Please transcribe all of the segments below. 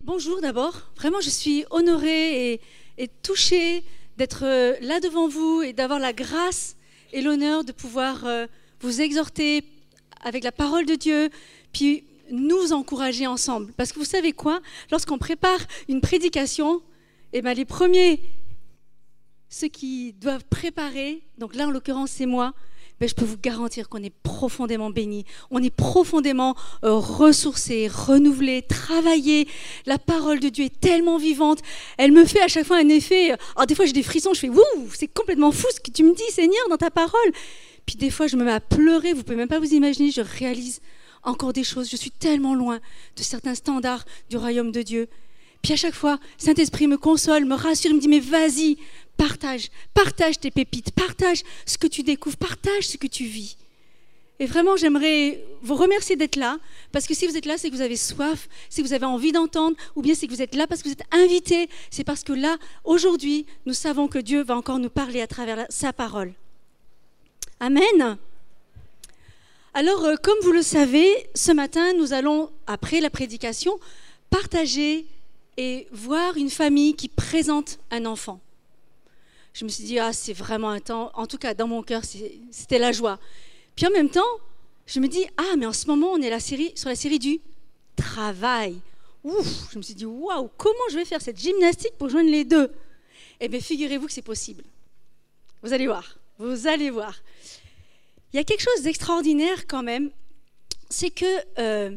Bonjour d'abord. Vraiment, je suis honorée et touchée d'être là devant vous et d'avoir la grâce et l'honneur de pouvoir vous exhorter avec la parole de Dieu, puis nous encourager ensemble. Parce que vous savez quoi? Lorsqu'on prépare une prédication, eh bien, les premiers, ceux qui doivent préparer, donc là en l'occurrence c'est moi, ben, je peux vous garantir qu'on est profondément bénis, on est profondément ressourcés, renouvelés, travaillés. La parole de Dieu est tellement vivante, elle me fait à chaque fois un effet. Alors des fois j'ai des frissons, je fais wouh, c'est complètement fou ce que tu me dis Seigneur dans ta parole. Puis des fois je me mets à pleurer, vous pouvez même pas vous imaginer, je réalise encore des choses, je suis tellement loin de certains standards du royaume de Dieu. Puis à chaque fois, Saint-Esprit me console, me rassure, il me dit mais vas-y, partage tes pépites, partage ce que tu découvres, partage ce que tu vis. Et vraiment, j'aimerais vous remercier d'être là, parce que si vous êtes là, c'est que vous avez soif, c'est que vous avez envie d'entendre, ou bien c'est que vous êtes là parce que vous êtes invités, c'est parce que là, aujourd'hui, nous savons que Dieu va encore nous parler à travers sa parole. Amen. Alors, comme vous le savez, ce matin, nous allons, après la prédication, partager et voir une famille qui présente un enfant. Je me suis dit, c'est vraiment un temps, en tout cas dans mon cœur, c'était la joie. Puis en même temps, je me dis, mais en ce moment, on est sur la série du travail. Ouf, je me suis dit, waouh, comment je vais faire cette gymnastique pour joindre les deux? Eh bien, figurez-vous que c'est possible. Vous allez voir. Il y a quelque chose d'extraordinaire quand même, c'est que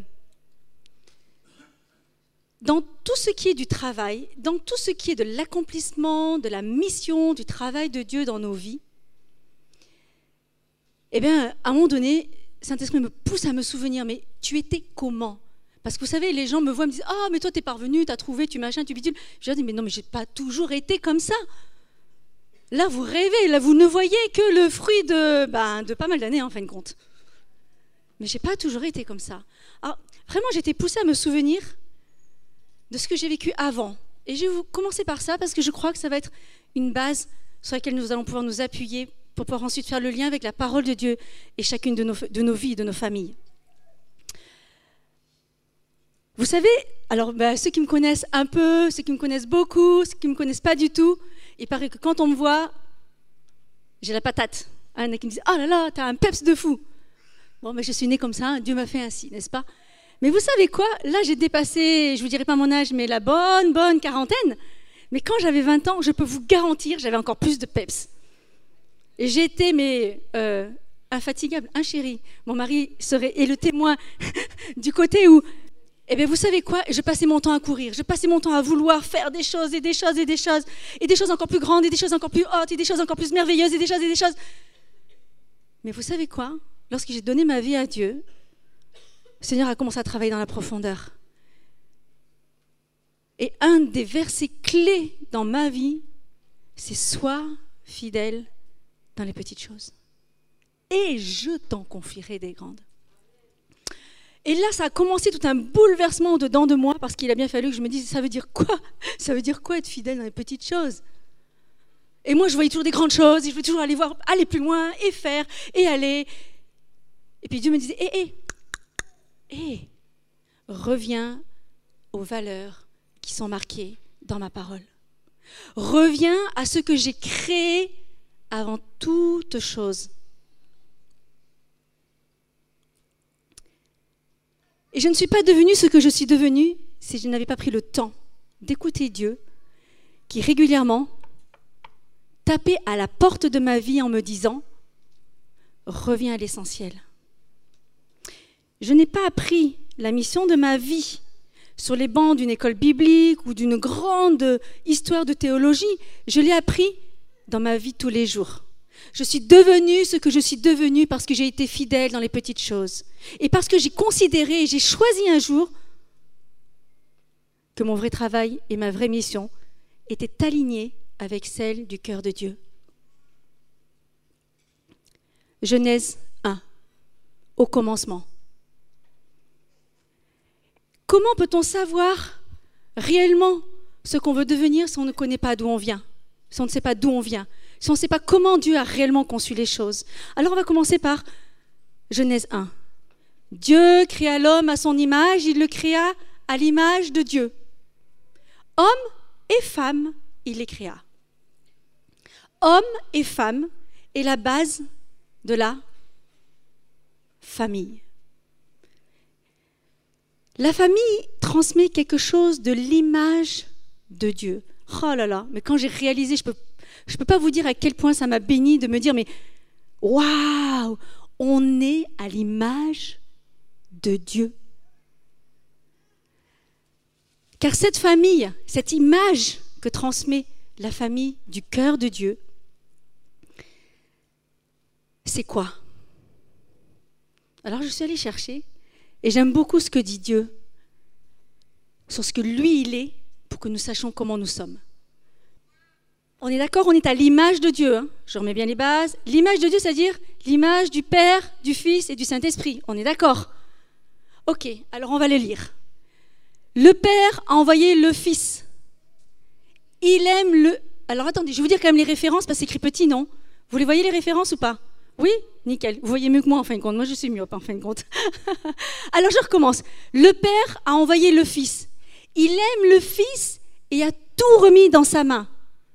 dans tout ce qui est du travail, dans tout ce qui est de l'accomplissement, de la mission, du travail de Dieu dans nos vies, eh bien, à un moment donné, Saint-Esprit me pousse à me souvenir, mais tu étais comment? Parce que vous savez, les gens me voient, me disent, mais toi, t'es parvenu, t'as trouvé, tu machin, tu bidule. Je leur dis, mais non, mais j'ai pas toujours été comme ça. Là, vous rêvez, là, vous ne voyez que le fruit de pas mal d'années, en fin de compte. Mais j'ai pas toujours été comme ça. Alors, vraiment, j'étais poussée à me souvenir de ce que j'ai vécu avant. Et je vais vous commencer par ça, parce que je crois que ça va être une base sur laquelle nous allons pouvoir nous appuyer pour pouvoir ensuite faire le lien avec la parole de Dieu et chacune de nos vies, de nos familles. Vous savez, alors ceux qui me connaissent un peu, ceux qui me connaissent beaucoup, ceux qui ne me connaissent pas du tout, il paraît que quand on me voit, j'ai la patate. Il y en a qui me disent « Oh là là, t'as un peps de fou !» Bon, je suis née comme ça, Dieu m'a fait ainsi, n'est-ce pas? Mais vous savez quoi? Là, j'ai dépassé, je ne vous dirai pas mon âge, mais la bonne quarantaine. Mais quand j'avais 20 ans, je peux vous garantir, j'avais encore plus de peps. Et j'étais, infatigable, chéri. Mon mari est le témoin du côté où, vous savez quoi? Je passais mon temps à courir, je passais mon temps à vouloir faire des choses, et des choses, et des choses, et des choses encore plus grandes, et des choses encore plus hautes, et des choses encore plus merveilleuses, et des choses, et des choses. Mais vous savez quoi? Lorsque j'ai donné ma vie à Dieu, le Seigneur a commencé à travailler dans la profondeur. Et un des versets clés dans ma vie, c'est « Sois fidèle dans les petites choses. Et je t'en confierai des grandes. » Et là, ça a commencé tout un bouleversement dedans de moi, parce qu'il a bien fallu que je me dise, ça veut dire quoi? Ça veut dire quoi être fidèle dans les petites choses? Et moi, je voyais toujours des grandes choses, et je voulais toujours aller plus loin, et faire, et aller. Et puis Dieu me disait, reviens aux valeurs qui sont marquées dans ma parole. Reviens à ce que j'ai créé avant toute chose. Et je ne suis pas devenue ce que je suis devenue si je n'avais pas pris le temps d'écouter Dieu, qui régulièrement tapait à la porte de ma vie en me disant « Reviens à l'essentiel ». Je n'ai pas appris la mission de ma vie sur les bancs d'une école biblique ou d'une grande histoire de théologie. Je l'ai appris dans ma vie tous les jours. Je suis devenue ce que je suis devenue parce que j'ai été fidèle dans les petites choses. Et parce que j'ai considéré et j'ai choisi un jour que mon vrai travail et ma vraie mission étaient alignés avec celle du cœur de Dieu. Genèse 1, au commencement. Comment peut-on savoir réellement ce qu'on veut devenir si on ne connaît pas d'où on vient, si on ne sait pas d'où on vient, si on ne sait pas comment Dieu a réellement conçu les choses? Alors on va commencer par Genèse 1. Dieu créa l'homme à son image, il le créa à l'image de Dieu. Hommes et femmes, il les créa. Hommes et femmes est la base de la famille. La famille transmet quelque chose de l'image de Dieu. Oh là là, mais quand j'ai réalisé, je peux pas vous dire à quel point ça m'a béni de me dire, mais waouh, on est à l'image de Dieu. Car cette famille, cette image que transmet la famille du cœur de Dieu, c'est quoi? Alors je suis allée chercher et j'aime beaucoup ce que dit Dieu sur ce que lui il est pour que nous sachions comment nous sommes. On est d'accord, on est à l'image de Dieu. Hein. Je remets bien les bases. L'image de Dieu, c'est-à-dire l'image du Père, du Fils et du Saint-Esprit. On est d'accord? Ok, alors on va le lire. Le Père a envoyé le Fils. Il aime le... Alors attendez, je vais vous dire quand même les références parce que c'est écrit petit, non? Vous les voyez les références ou pas? Oui? Nickel. Vous voyez mieux que moi en fin de compte. Moi, je suis myope en fin de compte. Alors je recommence. Le Père a envoyé le Fils. Il aime le Fils et a tout remis dans sa main.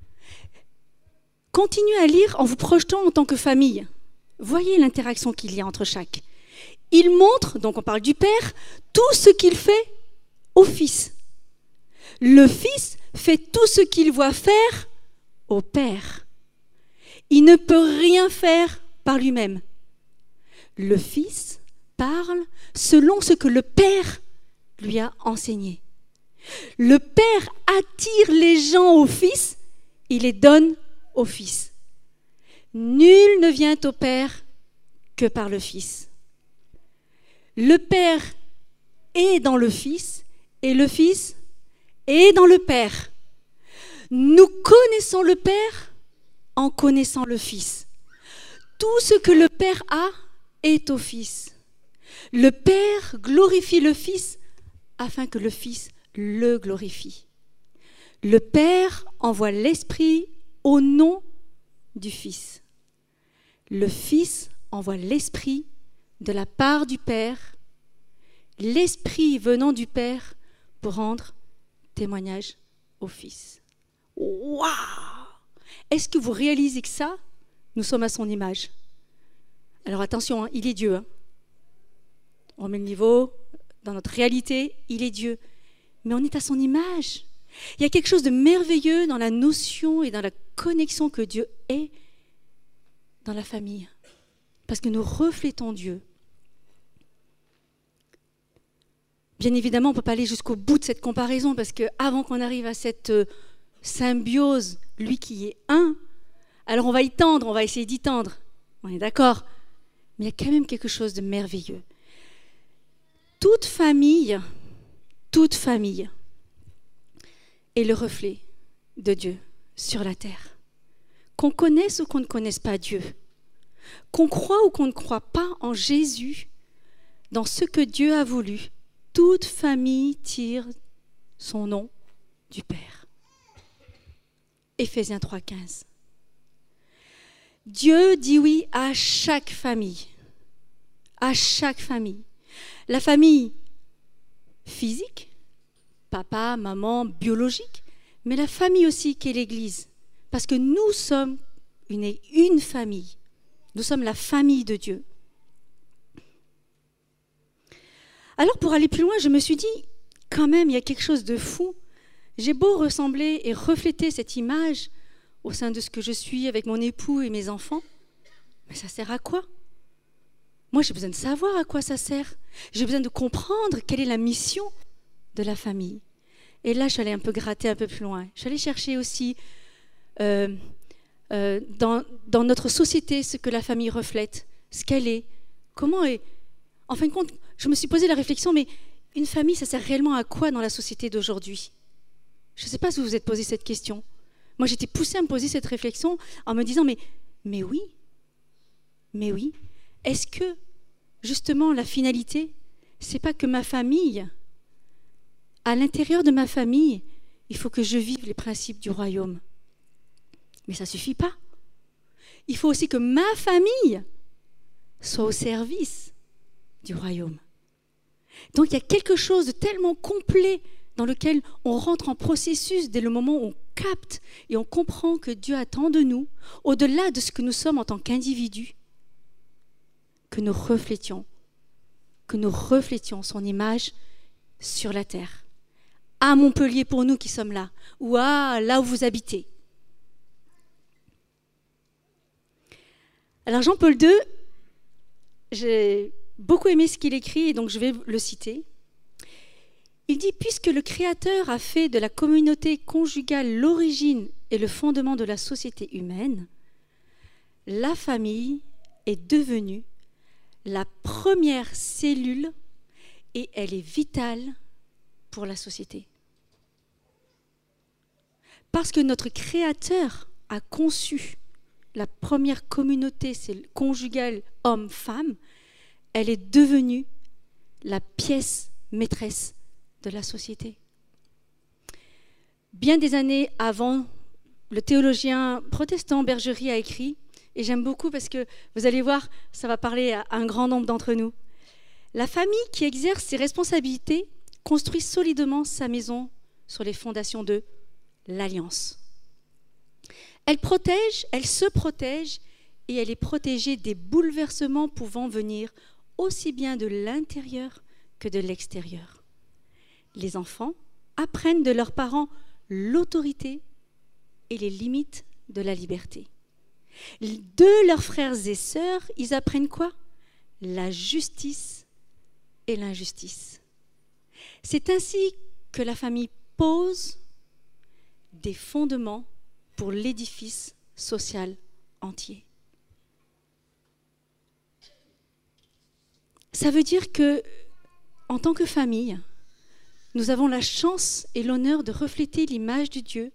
Continuez à lire en vous projetant en tant que famille. Voyez l'interaction qu'il y a entre chaque. Il montre, donc on parle du Père, tout ce qu'il fait au Fils. Le Fils fait tout ce qu'il voit faire au Père. Il ne peut rien faire par lui-même. Le Fils parle selon ce que le Père lui a enseigné. Le Père attire les gens au Fils, il les donne au Fils. Nul ne vient au Père que par le Fils. Le Père est dans le Fils et le Fils est dans le Père. Nous connaissons le Père en connaissant le Fils. Tout ce que le Père a est au Fils. Le Père glorifie le Fils afin que le Fils le glorifie. Le Père envoie l'Esprit au nom du Fils. Le Fils envoie l'Esprit de la part du Père, l'Esprit venant du Père pour rendre témoignage au Fils. Waouh! Est-ce que vous réalisez que ça, nous sommes à son image? Alors attention, hein, il est Dieu. Hein. On met le niveau, dans notre réalité, il est Dieu. Mais on est à son image. Il y a quelque chose de merveilleux dans la notion et dans la connexion que Dieu est dans la famille. Parce que nous reflétons Dieu. Bien évidemment, on ne peut pas aller jusqu'au bout de cette comparaison parce qu'avant qu'on arrive à cette symbiose, lui qui est un, alors on va y tendre, on va essayer d'y tendre. On est d'accord? Mais il y a quand même quelque chose de merveilleux. Toute famille est le reflet de Dieu sur la terre. Qu'on connaisse ou qu'on ne connaisse pas Dieu, qu'on croit ou qu'on ne croit pas en Jésus, dans ce que Dieu a voulu, toute famille tire son nom du Père. Éphésiens 3,15. Dieu dit oui à chaque famille. À chaque famille. La famille physique, papa, maman, biologique, mais la famille aussi qui est l'Église. Parce que nous sommes une famille. Nous sommes la famille de Dieu. Alors pour aller plus loin, je me suis dit, quand même, il y a quelque chose de fou. J'ai beau ressembler et refléter cette image au sein de ce que je suis avec mon époux et mes enfants, mais ça sert à quoi? Moi, j'ai besoin de savoir à quoi ça sert. J'ai besoin de comprendre quelle est la mission de la famille. Et là, je suis allée un peu gratter un peu plus loin. Je suis allée chercher aussi dans notre société ce que la famille reflète, ce qu'elle est, comment est. En fin de compte, je me suis posé la réflexion, mais une famille, ça sert réellement à quoi dans la société d'aujourd'hui? Je ne sais pas si vous vous êtes posé cette question. Moi, j'étais poussée à me poser cette réflexion en me disant, mais oui. Est-ce que, justement, la finalité, c'est pas que ma famille, à l'intérieur de ma famille, il faut que je vive les principes du royaume. Mais ça ne suffit pas. Il faut aussi que ma famille soit au service du royaume. Donc il y a quelque chose de tellement complet dans lequel on rentre en processus dès le moment où on capte et on comprend que Dieu attend de nous, au-delà de ce que nous sommes en tant qu'individus, que nous reflétions son image sur la terre. À Montpellier pour nous qui sommes là, ou à là où vous habitez. Alors Jean-Paul II, j'ai beaucoup aimé ce qu'il écrit et donc je vais le citer. Il dit « Puisque le Créateur a fait de la communauté conjugale l'origine et le fondement de la société humaine, la famille est devenue la première cellule et elle est vitale pour la société. Parce que notre Créateur a conçu la première communauté conjugale homme-femme, elle est devenue la pièce maîtresse de la société. Bien des années avant, le théologien protestant Bergerie a écrit, et j'aime beaucoup parce que vous allez voir, ça va parler à un grand nombre d'entre nous. La famille qui exerce ses responsabilités construit solidement sa maison sur les fondations de l'alliance. Elle se protège et elle est protégée des bouleversements pouvant venir aussi bien de l'intérieur que de l'extérieur. Les enfants apprennent de leurs parents l'autorité et les limites de la liberté. De leurs frères et sœurs, ils apprennent quoi? La justice et l'injustice. C'est ainsi que la famille pose des fondements pour l'édifice social entier. Ça veut dire que, en tant que famille, nous avons la chance et l'honneur de refléter l'image de Dieu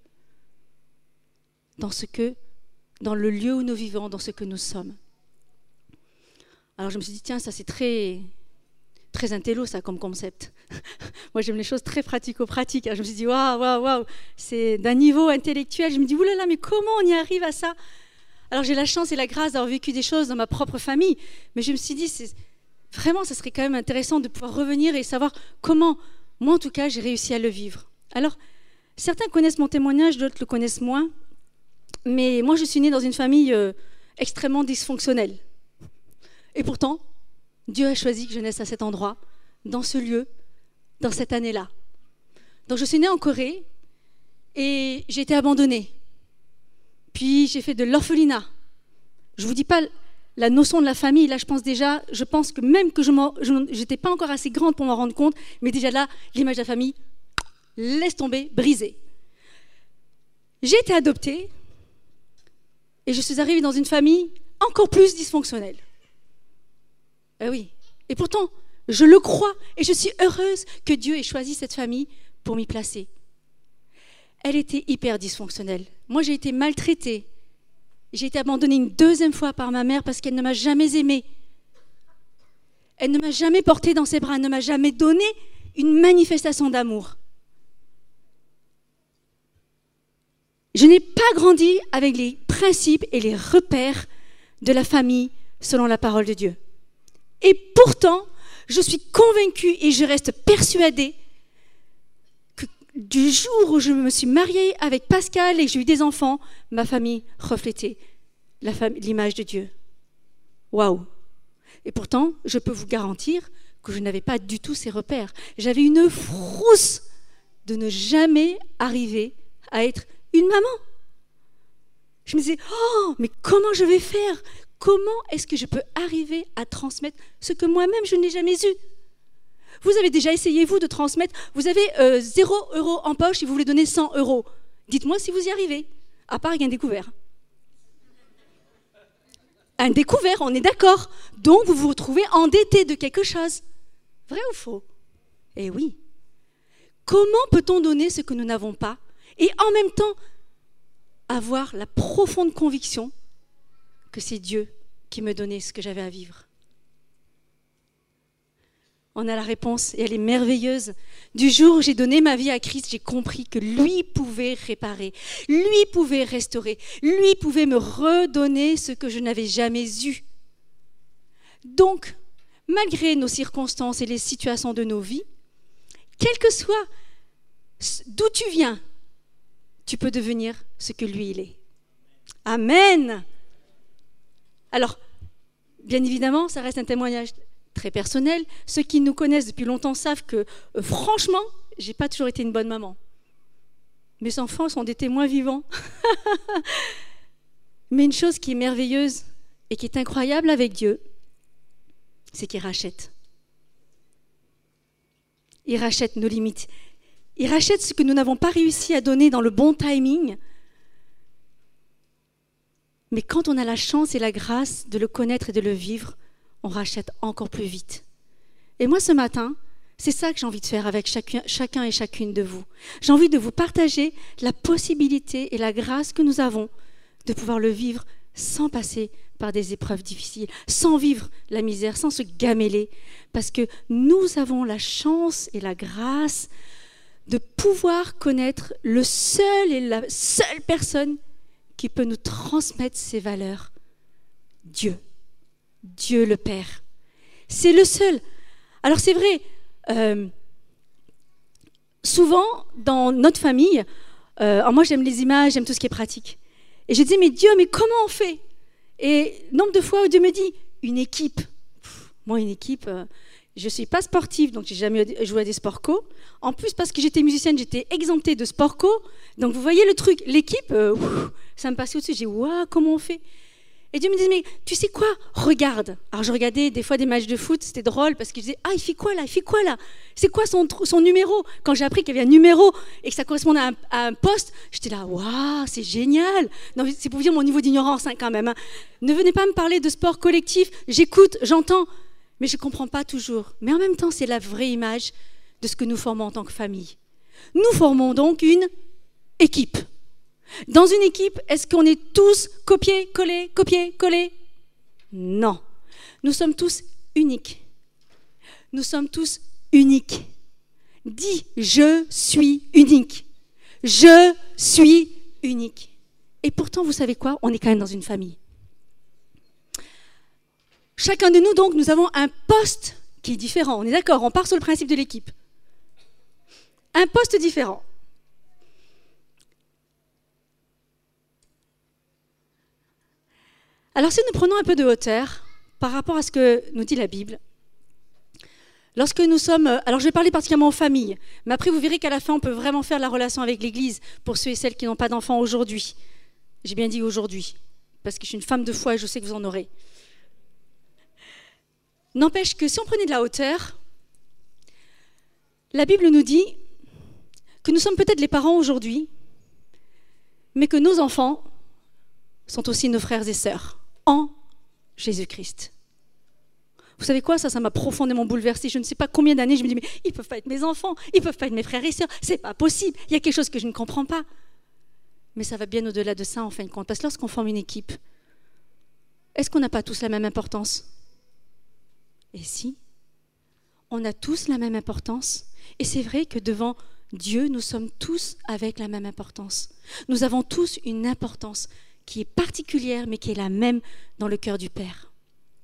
dans le lieu où nous vivons, dans ce que nous sommes. Alors je me suis dit, tiens, ça c'est très intello ça comme concept. Moi j'aime les choses très pratico-pratiques. Je me suis dit, waouh, c'est d'un niveau intellectuel. Je me dis, oulala, mais comment on y arrive à ça? Alors j'ai la chance et la grâce d'avoir vécu des choses dans ma propre famille, mais je me suis dit, vraiment, ça serait quand même intéressant de pouvoir revenir et savoir comment, moi en tout cas, j'ai réussi à le vivre. Alors, certains connaissent mon témoignage, d'autres le connaissent moins, mais moi je suis née dans une famille extrêmement dysfonctionnelle. Et pourtant, Dieu a choisi que je naisse à cet endroit, dans ce lieu, dans cette année-là. Donc je suis née en Corée et j'ai été abandonnée. Puis j'ai fait de l'orphelinat. Je ne vous dis pas la notion de la famille, là je pense que même que je n'étais pas encore assez grande pour m'en rendre compte, mais déjà là, l'image de la famille, laisse tomber, brisée. J'ai été adoptée et je suis arrivée dans une famille encore plus dysfonctionnelle. Oui. Et pourtant, je le crois et je suis heureuse que Dieu ait choisi cette famille pour m'y placer. Elle était hyper dysfonctionnelle. Moi, j'ai été maltraitée. J'ai été abandonnée une deuxième fois par ma mère parce qu'elle ne m'a jamais aimée. Elle ne m'a jamais portée dans ses bras, elle ne m'a jamais donné une manifestation d'amour. Je n'ai pas grandi avec les principes et les repères de la famille selon la parole de Dieu. Et pourtant, je suis convaincue et je reste persuadée que du jour où je me suis mariée avec Pascal et que j'ai eu des enfants, ma famille reflétait l'image de Dieu. Waouh! Et pourtant, je peux vous garantir que je n'avais pas du tout ces repères. J'avais une frousse de ne jamais arriver à être une maman. Je me disais, oh, mais comment je vais faire? Comment est-ce que je peux arriver à transmettre ce que moi-même je n'ai jamais eu? Vous avez déjà essayé, vous, de transmettre, vous avez 0 € en poche et vous voulez donner 100 €. Dites-moi si vous y arrivez, à part avec un découvert. Un découvert, on est d'accord. Donc vous vous retrouvez endetté de quelque chose. Vrai ou faux? Eh oui. Comment peut-on donner ce que nous n'avons pas et en même temps avoir la profonde conviction que c'est Dieu qui me donnait ce que j'avais à vivre? On a la réponse et elle est merveilleuse. Du jour où j'ai donné ma vie à Christ, j'ai compris que lui pouvait réparer, lui pouvait restaurer, lui pouvait me redonner ce que je n'avais jamais eu. Donc, malgré nos circonstances et les situations de nos vies, quelle que soit d'où tu viens, tu peux devenir ce que lui, il est. Amen. Alors, bien évidemment, ça reste un témoignage très personnel. Ceux qui nous connaissent depuis longtemps savent que, franchement, je n'ai pas toujours été une bonne maman. Mes enfants sont des témoins vivants. Mais une chose qui est merveilleuse et qui est incroyable avec Dieu, c'est qu'il rachète. Il rachète nos limites. Il rachète ce que nous n'avons pas réussi à donner dans le bon timing. Mais quand on a la chance et la grâce de le connaître et de le vivre, on rachète encore plus vite. Et moi, ce matin, c'est ça que j'ai envie de faire avec chacun et chacune de vous. J'ai envie de vous partager la possibilité et la grâce que nous avons de pouvoir le vivre sans passer par des épreuves difficiles, sans vivre la misère, sans se gameler, parce que nous avons la chance et la grâce de pouvoir connaître le seul et la seule personne qui peut nous transmettre ces valeurs, Dieu. Dieu le Père. C'est le seul. Alors c'est vrai, souvent dans notre famille, moi j'aime les images, j'aime tout ce qui est pratique. Et je dis, mais Dieu, mais comment on fait? Et nombre de fois où Dieu me dit, une équipe. Moi, une équipe, je ne suis pas sportive, donc je n'ai jamais joué à des sports co. En plus, parce que j'étais musicienne, j'étais exemptée de sport co. Donc vous voyez le truc, l'équipe, ça me passait au-dessus. J'ai dit, waouh, comment on fait? Et Dieu me disait, mais tu sais quoi? Regarde. Alors je regardais des fois des matchs de foot, c'était drôle parce que je disais, ah, il fait quoi là? Il fait quoi là? C'est quoi son numéro? Quand j'ai appris qu'il y avait un numéro et que ça correspondait à un poste, j'étais là, waouh, c'est génial. Non, c'est pour vous dire mon niveau d'ignorance quand même. Hein. Ne venez pas me parler de sport collectif, j'écoute, j'entends, mais je ne comprends pas toujours. Mais en même temps, c'est la vraie image de ce que nous formons en tant que famille. Nous formons donc une équipe. Dans une équipe, est-ce qu'on est tous copier-coller? Non. Nous sommes tous uniques. Nous sommes tous uniques. Dis, je suis unique. Je suis unique. Et pourtant, vous savez quoi? On est quand même dans une famille. Chacun de nous, donc, nous avons un poste qui est différent. On est d'accord? On part sur le principe de l'équipe. Un poste différent. Alors si nous prenons un peu de hauteur par rapport à ce que nous dit la Bible, lorsque nous sommes... Alors je vais parler particulièrement aux familles, mais après vous verrez qu'à la fin on peut vraiment faire la relation avec l'Église pour ceux et celles qui n'ont pas d'enfants aujourd'hui. J'ai bien dit aujourd'hui, parce que je suis une femme de foi et je sais que vous en aurez. N'empêche que si on prenait de la hauteur, la Bible nous dit que nous sommes peut-être les parents aujourd'hui, mais que nos enfants sont aussi nos frères et sœurs en Jésus-Christ. Vous savez quoi, ça m'a profondément bouleversée. Je ne sais pas combien d'années, je me dis, mais ils ne peuvent pas être mes enfants, ils ne peuvent pas être mes frères et sœurs, c'est pas possible, il y a quelque chose que je ne comprends pas. Mais ça va bien au-delà de ça en fin de compte, parce que lorsqu'on forme une équipe, est-ce qu'on n'a pas tous la même importance? Et si, on a tous la même importance. Et c'est vrai que devant Dieu, nous sommes tous avec la même importance. Nous avons tous une importance qui est particulière, mais qui est la même dans le cœur du Père.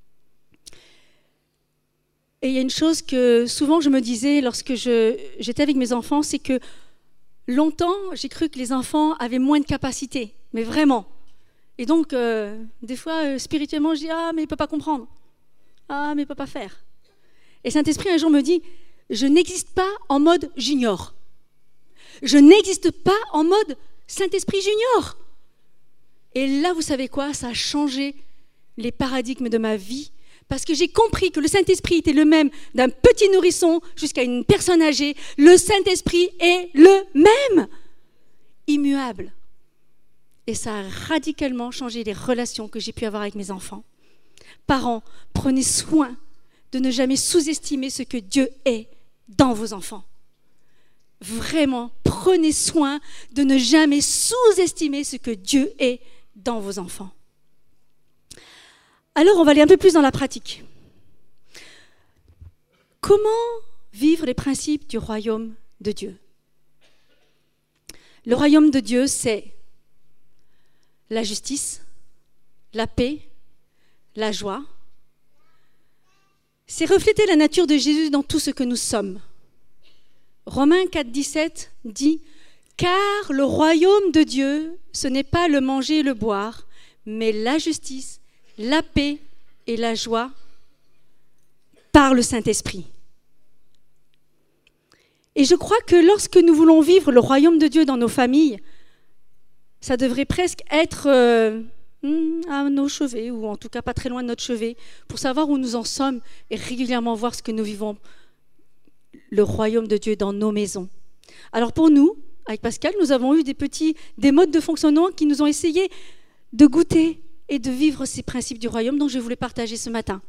Et il y a une chose que souvent je me disais lorsque j'étais avec mes enfants, c'est que longtemps, j'ai cru que les enfants avaient moins de capacités, mais vraiment. Et donc, des fois, spirituellement, je dis « Ah, mais il ne peut pas comprendre. Ah, mais il ne peut pas faire. » Et Saint-Esprit, un jour, me dit « Je n'existe pas en mode junior. Je n'existe pas en mode Saint-Esprit junior. » Et là, vous savez quoi? Ça a changé les paradigmes de ma vie parce que j'ai compris que le Saint-Esprit était le même d'un petit nourrisson jusqu'à une personne âgée. Le Saint-Esprit est le même, immuable. Et ça a radicalement changé les relations que j'ai pu avoir avec mes enfants. Parents, prenez soin de ne jamais sous-estimer ce que Dieu est dans vos enfants. Vraiment, prenez soin de ne jamais sous-estimer ce que Dieu est dans vos enfants. Alors, on va aller un peu plus dans la pratique. Comment vivre les principes du royaume de Dieu? Le royaume de Dieu, c'est la justice, la paix, la joie. C'est refléter la nature de Jésus dans tout ce que nous sommes. Romains 4, 17 dit « Car le royaume de Dieu, ce n'est pas le manger et le boire, mais la justice, la paix et la joie par le Saint-Esprit. » Et je crois que lorsque nous voulons vivre le royaume de Dieu dans nos familles, ça devrait presque être à nos chevets, ou en tout cas pas très loin de notre chevet, pour savoir où nous en sommes et régulièrement voir ce que nous vivons, le royaume de Dieu dans nos maisons. Alors pour nous, avec Pascal, nous avons eu des modes de fonctionnement qui nous ont essayé de goûter et de vivre ces principes du royaume dont je voulais partager ce matin.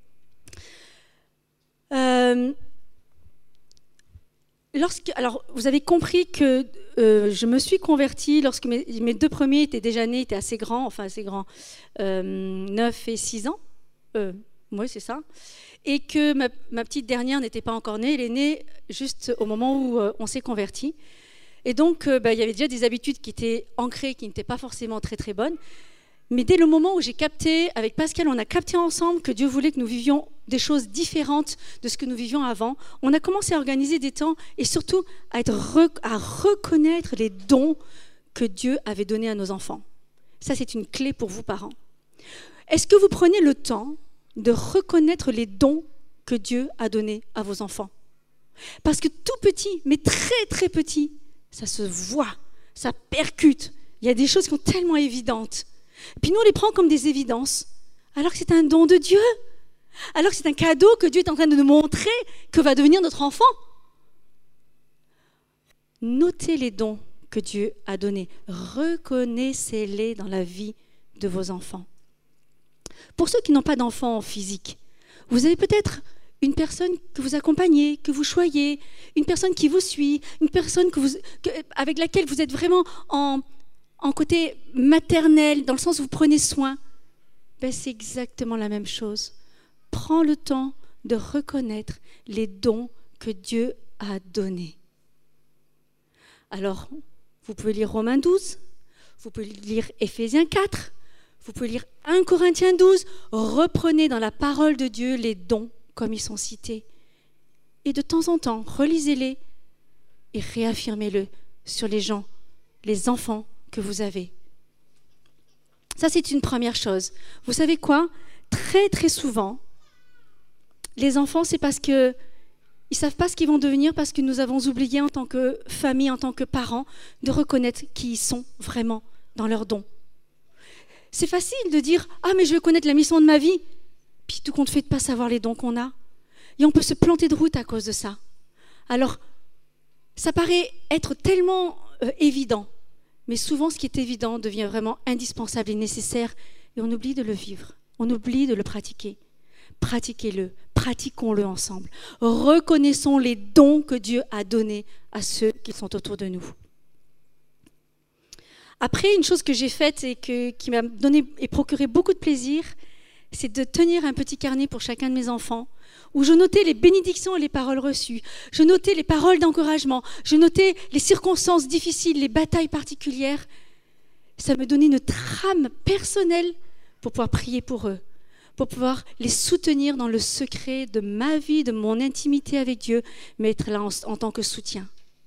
Alors, vous avez compris que je me suis convertie lorsque mes deux premiers étaient déjà nés, étaient assez grands, 9 et 6 ans. Oui, c'est ça. Et que ma petite dernière n'était pas encore née, elle est née juste au moment où on s'est convertis. Et donc, il y avait déjà des habitudes qui étaient ancrées, qui n'étaient pas forcément très très bonnes. Mais dès le moment où j'ai capté, avec Pascal, on a capté ensemble que Dieu voulait que nous vivions des choses différentes de ce que nous vivions avant, on a commencé à organiser des temps et surtout à reconnaître les dons que Dieu avait donnés à nos enfants. Ça, c'est une clé pour vous, parents. Est-ce que vous prenez le temps de reconnaître les dons que Dieu a donnés à vos enfants? Parce que tout petit, mais très très petit, ça se voit, ça percute. Il y a des choses qui sont tellement évidentes. Puis nous, on les prend comme des évidences, alors que c'est un don de Dieu, alors que c'est un cadeau que Dieu est en train de nous montrer que va devenir notre enfant. Notez les dons que Dieu a donnés, reconnaissez-les dans la vie de vos enfants. Pour ceux qui n'ont pas d'enfants physiques, vous avez peut-être une personne que vous accompagnez, que vous choyez, une personne qui vous suit, une personne avec laquelle vous êtes vraiment en côté maternel, dans le sens où vous prenez soin. C'est exactement la même chose. Prends le temps de reconnaître les dons que Dieu a donnés. Alors, vous pouvez lire Romains 12, vous pouvez lire Éphésiens 4, vous pouvez lire 1 Corinthiens 12. Reprenez dans la parole de Dieu les dons comme ils sont cités. Et de temps en temps, relisez-les et réaffirmez-le sur les gens, les enfants que vous avez. Ça, c'est une première chose. Vous savez quoi? Très, très souvent, les enfants, c'est parce qu'ils ne savent pas ce qu'ils vont devenir, parce que nous avons oublié en tant que famille, en tant que parents, de reconnaître qui ils sont vraiment dans leurs dons. C'est facile de dire « Ah, mais je veux connaître la mission de ma vie », puis tout compte fait de ne pas savoir les dons qu'on a. Et on peut se planter de route à cause de ça. Alors, ça paraît être tellement évident, mais souvent ce qui est évident devient vraiment indispensable et nécessaire, et on oublie de le vivre, on oublie de le pratiquer. Pratiquez-le, pratiquons-le ensemble. Reconnaissons les dons que Dieu a donnés à ceux qui sont autour de nous. Après, une chose que j'ai faite et qui m'a donné et procuré beaucoup de plaisir, c'est de tenir un petit carnet pour chacun de mes enfants, où je notais les bénédictions et les paroles reçues, je notais les paroles d'encouragement, je notais les circonstances difficiles, les batailles particulières. Ça me donnait une trame personnelle pour pouvoir prier pour eux, pour pouvoir les soutenir dans le secret de ma vie, de mon intimité avec Dieu, mais être là en tant que soutien.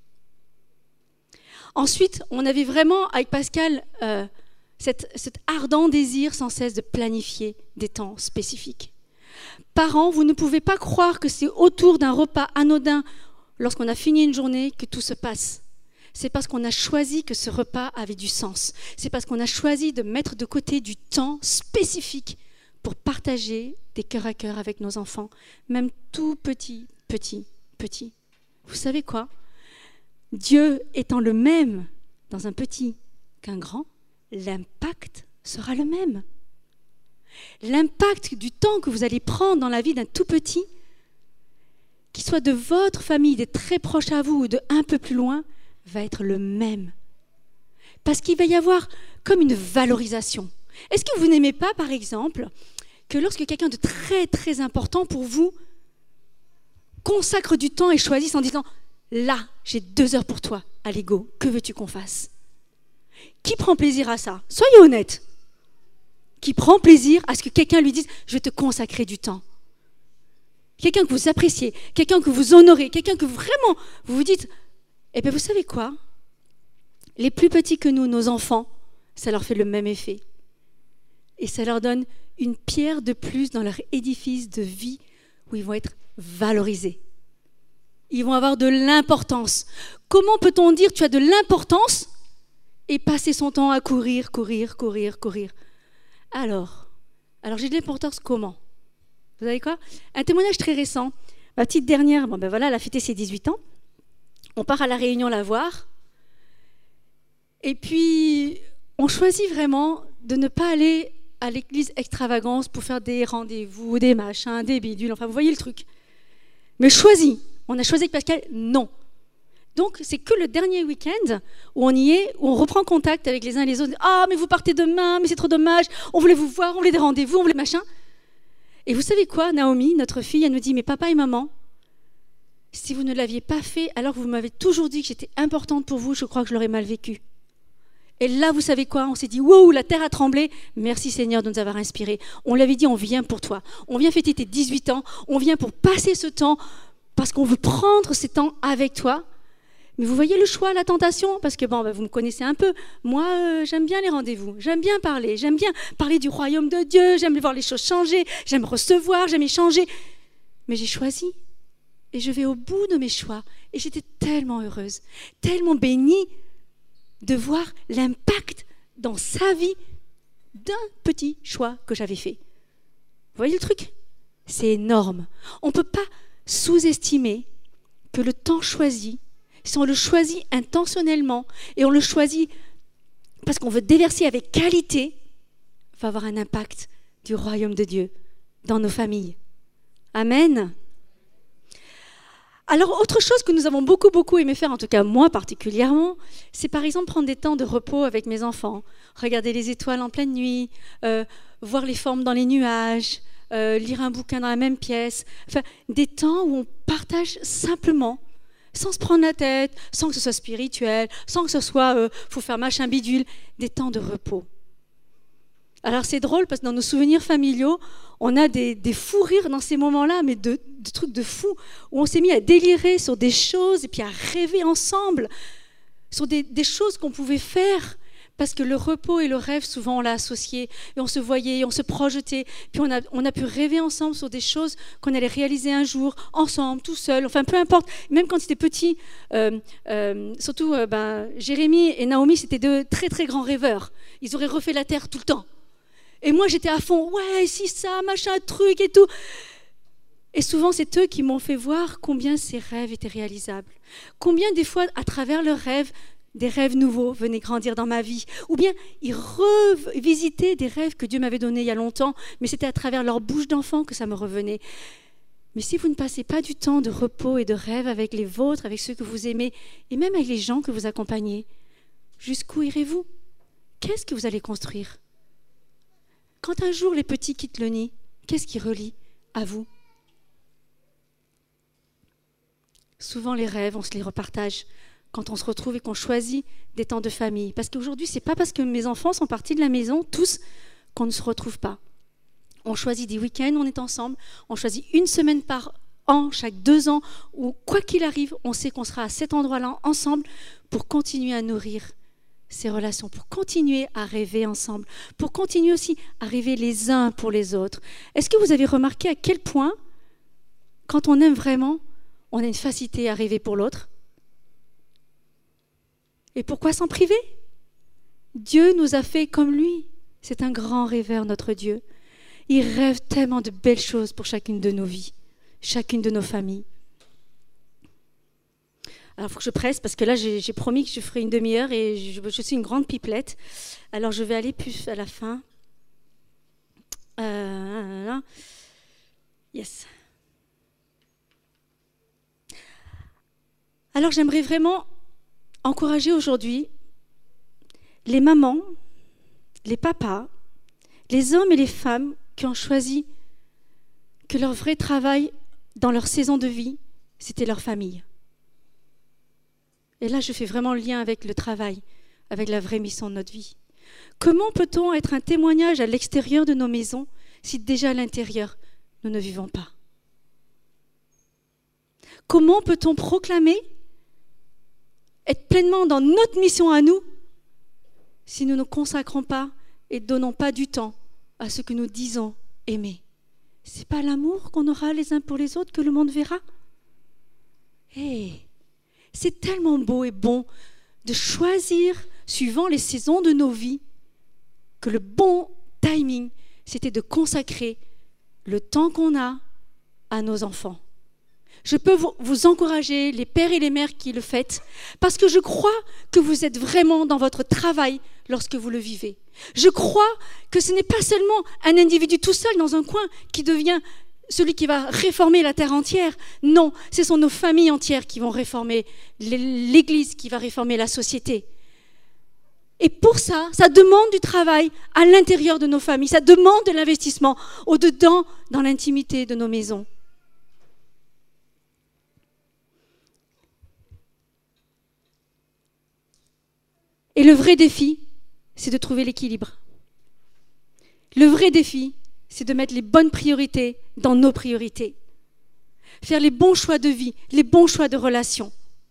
Ensuite, on avait vraiment, avec Pascal, cet ardent désir sans cesse de planifier des temps spécifiques. Parents, vous ne pouvez pas croire que c'est autour d'un repas anodin, lorsqu'on a fini une journée, que tout se passe. C'est parce qu'on a choisi que ce repas avait du sens. C'est parce qu'on a choisi de mettre de côté du temps spécifique pour partager des cœur à cœur avec nos enfants, même tout petits. Vous savez quoi? Dieu étant le même dans un petit qu'un grand, l'impact sera le même. L'impact du temps que vous allez prendre dans la vie d'un tout petit, qu'il soit de votre famille, des très proches à vous ou de un peu plus loin, va être le même. Parce qu'il va y avoir comme une valorisation. Est-ce que vous n'aimez pas, par exemple, que lorsque quelqu'un de très très important pour vous consacre du temps et choisisse en disant « Là, j'ai 2 heures pour toi, allez go, que veux-tu qu'on fasse ?» Qui prend plaisir à ça? Soyez honnêtes. Qui prend plaisir à ce que quelqu'un lui dise « Je vais te consacrer du temps ». quelqu'un que vous appréciez, quelqu'un que vous honorez, quelqu'un que vraiment vous vous dites, eh bien vous savez quoi? Les plus petits que nous, nos enfants, ça leur fait le même effet. Et ça leur donne une pierre de plus dans leur édifice de vie où ils vont être valorisés. Ils vont avoir de l'importance. Comment peut-on dire tu as de l'importance et passer son temps à courir? Alors j'ai de l'importance comment? Vous savez quoi? Un témoignage très récent. Ma petite dernière, elle a fêté ses 18 ans. On part à La Réunion la voir. Et puis, on choisit vraiment de ne pas aller à l'église extravagance pour faire des rendez-vous, des machins, des bidules. Enfin, vous voyez le truc. Mais on a choisi avec Pascal, non. Donc, c'est que le dernier week-end où on y est, où on reprend contact avec les uns et les autres. Ah, mais vous partez demain, mais c'est trop dommage. On voulait vous voir, on voulait des rendez-vous, on voulait machin. Et vous savez quoi, Naomi, notre fille, elle nous dit, mais papa et maman, si vous ne l'aviez pas fait, alors que vous m'avez toujours dit que j'étais importante pour vous, je crois que je l'aurais mal vécu. Et là, vous savez quoi? On s'est dit, wow, la terre a tremblé. Merci Seigneur de nous avoir inspirés. On l'avait dit, on vient pour toi. On vient fêter tes 18 ans. On vient pour passer ce temps parce qu'on veut prendre ces temps avec toi. Mais vous voyez le choix, la tentation? Parce que vous me connaissez un peu. Moi, j'aime bien les rendez-vous. J'aime bien parler du royaume de Dieu. J'aime voir les choses changer. J'aime recevoir, j'aime échanger. Mais j'ai choisi. Et je vais au bout de mes choix. Et j'étais tellement heureuse, tellement bénie de voir l'impact dans sa vie d'un petit choix que j'avais fait. Vous voyez le truc? C'est énorme. On ne peut pas sous-estimer que le temps choisi, si on le choisit intentionnellement et on le choisit parce qu'on veut déverser avec qualité, va avoir un impact du royaume de Dieu dans nos familles. Amen. Alors, autre chose que nous avons beaucoup aimé faire, en tout cas moi particulièrement, c'est par exemple prendre des temps de repos avec mes enfants, regarder les étoiles en pleine nuit, voir les formes dans les nuages, lire un bouquin dans la même pièce, enfin, des temps où on partage simplement, sans se prendre la tête, sans que ce soit spirituel, sans que ce soit faut faire machin bidule, des temps de repos. Alors c'est drôle parce que dans nos souvenirs familiaux, on a des fous rires dans ces moments-là, mais de trucs de fous, où on s'est mis à délirer sur des choses et puis à rêver ensemble, sur des choses qu'on pouvait faire, parce que le repos et le rêve, souvent on l'a associé, et on se voyait, on se projetait, puis on a pu rêver ensemble sur des choses qu'on allait réaliser un jour, ensemble, tout seul, enfin peu importe, même quand c'était petit, surtout Jérémie et Naomi, c'était deux très très grands rêveurs, ils auraient refait la terre tout le temps. Et moi, j'étais à fond, ouais, si ça, machin, truc et tout. Et souvent, c'est eux qui m'ont fait voir combien ces rêves étaient réalisables. Combien des fois, à travers leurs rêves, des rêves nouveaux venaient grandir dans ma vie. Ou bien, ils revisitaient des rêves que Dieu m'avait donnés il y a longtemps, mais c'était à travers leur bouche d'enfant que ça me revenait. Mais si vous ne passez pas du temps de repos et de rêve avec les vôtres, avec ceux que vous aimez, et même avec les gens que vous accompagnez, jusqu'où irez-vous? Qu'est-ce que vous allez construire? Quand un jour les petits quittent le nid, qu'est-ce qui relie à vous? Souvent les rêves, on se les repartage quand on se retrouve et qu'on choisit des temps de famille. Parce qu'aujourd'hui, ce n'est pas parce que mes enfants sont partis de la maison, tous, qu'on ne se retrouve pas. On choisit des week-ends, on est ensemble, on choisit une semaine par an, chaque 2 ans, où quoi qu'il arrive, on sait qu'on sera à cet endroit-là ensemble pour continuer à nourrir ces relations, pour continuer à rêver ensemble, pour continuer aussi à rêver les uns pour les autres. Est-ce que vous avez remarqué à quel point, quand on aime vraiment, on a une facilité à rêver pour l'autre? Et pourquoi s'en priver? Dieu nous a fait comme lui. C'est un grand rêveur, notre Dieu. Il rêve tellement de belles choses pour chacune de nos vies, chacune de nos familles. Alors, il faut que je presse parce que là, j'ai promis que je ferai une demi-heure et je suis une grande pipelette. Alors, je vais aller plus à la fin. Yes. Alors, j'aimerais vraiment encourager aujourd'hui les mamans, les papas, les hommes et les femmes qui ont choisi que leur vrai travail dans leur saison de vie, c'était leur famille. Et là, je fais vraiment le lien avec le travail, avec la vraie mission de notre vie. Comment peut-on être un témoignage à l'extérieur de nos maisons si déjà à l'intérieur, nous ne vivons pas? Comment peut-on proclamer, être pleinement dans notre mission à nous, si nous ne consacrons pas et ne donnons pas du temps à ce que nous disons aimer? C'est pas l'amour qu'on aura les uns pour les autres que le monde verra? C'est tellement beau et bon de choisir, suivant les saisons de nos vies, que le bon timing, c'était de consacrer le temps qu'on a à nos enfants. Je peux vous encourager, les pères et les mères qui le faites, parce que je crois que vous êtes vraiment dans votre travail lorsque vous le vivez. Je crois que ce n'est pas seulement un individu tout seul dans un coin qui devient celui qui va réformer la terre entière. Non, ce sont nos familles entières qui vont réformer l'Église, qui va réformer la société. Et pour ça, ça demande du travail à l'intérieur de nos familles, ça demande de l'investissement au-dedans, dans l'intimité de nos maisons. Et le vrai défi, c'est de trouver l'équilibre. Le vrai défi, c'est de mettre les bonnes priorités dans nos priorités. Faire les bons choix de vie, les bons choix de relations.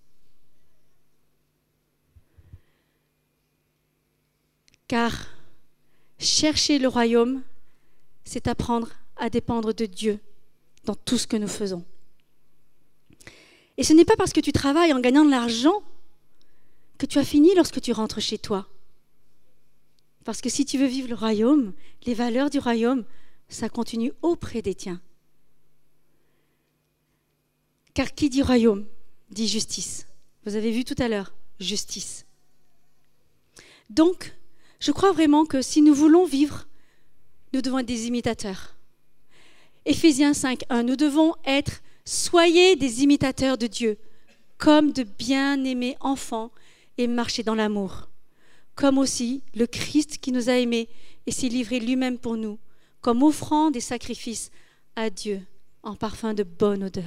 Car chercher le royaume, c'est apprendre à dépendre de Dieu dans tout ce que nous faisons. Et ce n'est pas parce que tu travailles en gagnant de l'argent que tu as fini lorsque tu rentres chez toi. Parce que si tu veux vivre le royaume, les valeurs du royaume, ça continue auprès des tiens. Car qui dit royaume, dit justice. Vous avez vu tout à l'heure, justice. Donc, je crois vraiment que si nous voulons vivre, nous devons être des imitateurs. Éphésiens 5:1, nous devons être « Soyez des imitateurs de Dieu, comme de bien-aimés enfants, et marcher dans l'amour. Comme aussi le Christ qui nous a aimés et s'est livré lui-même pour nous, comme offrande et sacrifice à Dieu en parfum de bonne odeur. »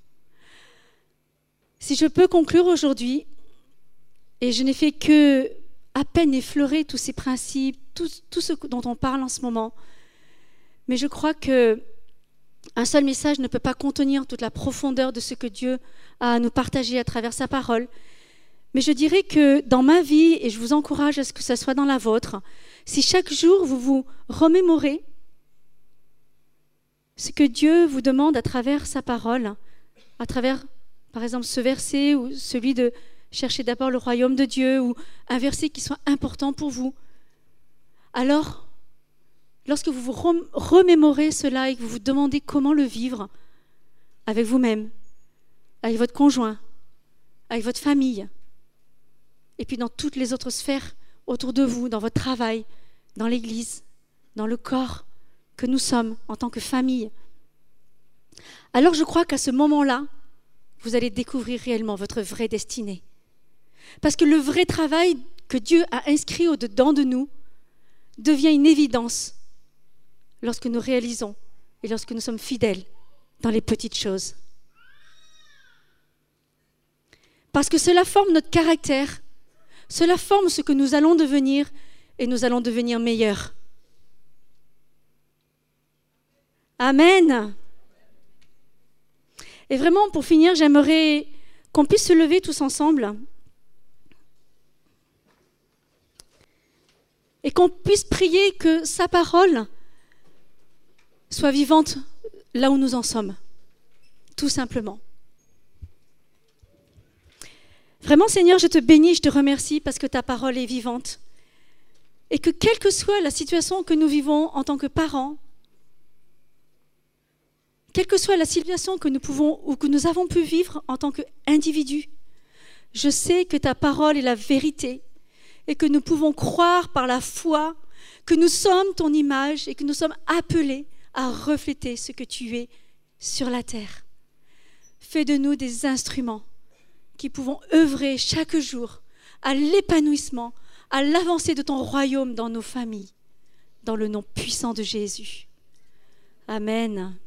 Si je peux conclure aujourd'hui, et je n'ai fait que à peine effleurer tous ces principes, tout ce dont on parle en ce moment, mais je crois que un seul message ne peut pas contenir toute la profondeur de ce que Dieu a à nous partager à travers sa parole. Mais je dirais que dans ma vie, et je vous encourage à ce que ça soit dans la vôtre, si chaque jour vous vous remémorez ce que Dieu vous demande à travers sa parole, à travers, par exemple, ce verset ou celui de chercher d'abord le royaume de Dieu, ou un verset qui soit important pour vous, alors, lorsque vous vous remémorez cela et que vous vous demandez comment le vivre avec vous-même, avec votre conjoint, avec votre famille, et puis dans toutes les autres sphères autour de vous, dans votre travail, dans l'Église, dans le corps que nous sommes en tant que famille. Alors je crois qu'à ce moment-là, vous allez découvrir réellement votre vraie destinée. Parce que le vrai travail que Dieu a inscrit au-dedans de nous devient une évidence lorsque nous réalisons et lorsque nous sommes fidèles dans les petites choses. Parce que cela forme notre caractère, cela forme ce que nous allons devenir et nous allons devenir meilleurs. Amen. Et vraiment, pour finir, j'aimerais qu'on puisse se lever tous ensemble et qu'on puisse prier que sa parole soit vivante là où nous en sommes, tout simplement. Vraiment, Seigneur, je te bénis, je te remercie parce que ta parole est vivante. Et que quelle que soit la situation que nous vivons en tant que parents, quelle que soit la situation que nous pouvons ou que nous avons pu vivre en tant qu'individus, je sais que ta parole est la vérité et que nous pouvons croire par la foi que nous sommes ton image et que nous sommes appelés à refléter ce que tu es sur la terre. Fais de nous des instruments qui pouvons œuvrer chaque jour à l'épanouissement, à l'avancée de ton royaume dans nos familles, dans le nom puissant de Jésus. Amen.